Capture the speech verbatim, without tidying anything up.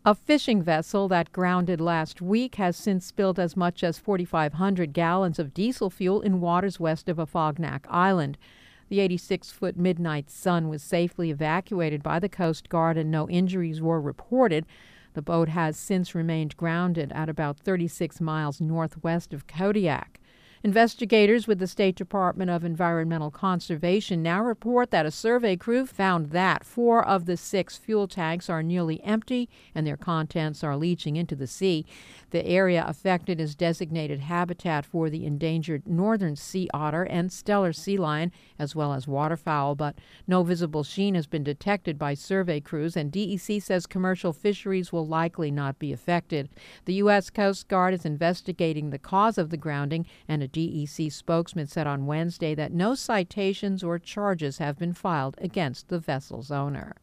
A fishing vessel that grounded last week has since spilled as much as forty-five hundred gallons of diesel fuel in waters west of Afognak Island. The eighty-six-foot Midnight Sun was safely evacuated by the Coast Guard and no injuries were reported. The boat has since remained grounded at about thirty-six miles northwest of Kodiak. Investigators with the State Department of Environmental Conservation now report that a survey crew found that four of the six fuel tanks are nearly empty and their contents are leaching into the sea. The area affected is designated habitat for the endangered northern sea otter and Steller sea lion, as well as waterfowl, but no visible sheen has been detected by survey crews, and D E C says commercial fisheries will likely not be affected. The U S Coast Guard is investigating the cause of the grounding, and a D E C spokesman said on Wednesday that no citations or charges have been filed against the vessel's owner.